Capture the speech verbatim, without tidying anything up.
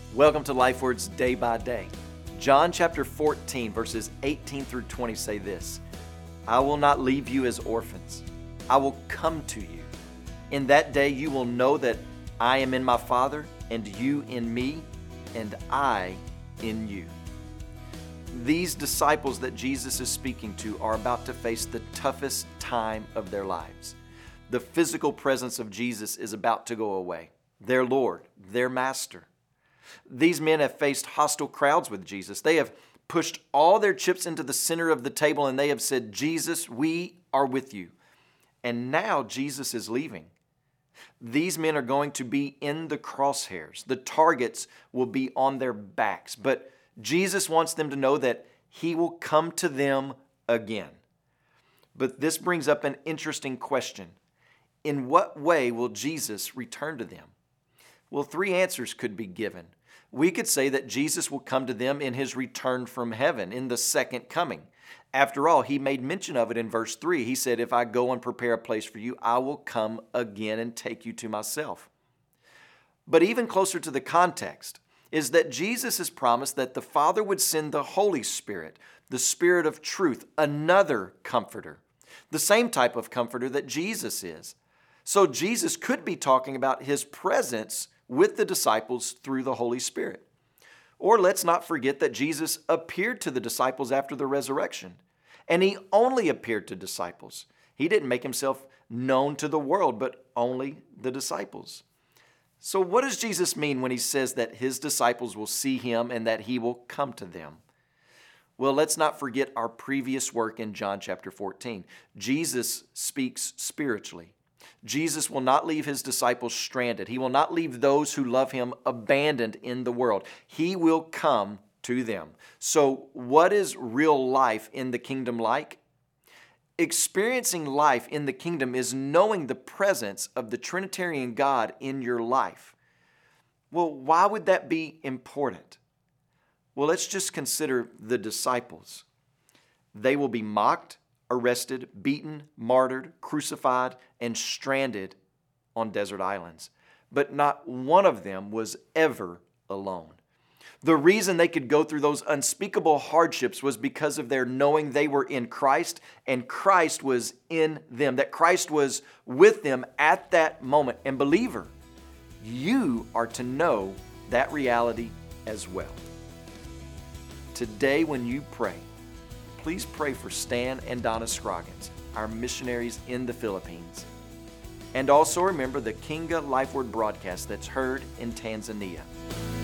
Welcome to Life Words Day by Day. John chapter fourteen, verses eighteen through twenty say this: I will not leave you as orphans. I will come to you. In that day you will know that I am in my Father, and you in me, and I in you. These disciples that Jesus is speaking to are about to face the toughest time of their lives. The physical presence of Jesus is about to go away. Their Lord, their Master. These men have faced hostile crowds with Jesus. They have pushed all their chips into the center of the table and they have said, Jesus, we are with you. And now Jesus is leaving. These men are going to be in the crosshairs. The targets will be on their backs. But Jesus wants them to know that He will come to them again. But this brings up an interesting question. In what way will Jesus return to them? Well, three answers could be given. We could say that Jesus will come to them in His return from heaven, in the second coming. After all, He made mention of it in verse three. He said, if I go and prepare a place for you, I will come again and take you to myself. But even closer to the context is that Jesus has promised that the Father would send the Holy Spirit, the Spirit of truth, another comforter, the same type of comforter that Jesus is. So Jesus could be talking about His presence with the disciples through the Holy Spirit. Or let's not forget that Jesus appeared to the disciples after the resurrection. And He only appeared to disciples. He didn't make Himself known to the world, but only the disciples. So what does Jesus mean when He says that His disciples will see Him and that He will come to them? Well, let's not forget our previous work in John chapter fourteen. Jesus speaks spiritually. Jesus will not leave His disciples stranded. He will not leave those who love Him abandoned in the world. He will come to them. So what is real life in the kingdom like? Experiencing life in the kingdom is knowing the presence of the Trinitarian God in your life. Well, why would that be important? Well, let's just consider the disciples. They will be mocked, arrested, beaten, martyred, crucified, and stranded on desert islands. But not one of them was ever alone. The reason they could go through those unspeakable hardships was because of their knowing they were in Christ and Christ was in them, that Christ was with them at that moment. And believer, you are to know that reality as well. Today when you pray, please pray for Stan and Donna Scroggins, our missionaries in the Philippines. And also remember the Kinga Life Word broadcast that's heard in Tanzania.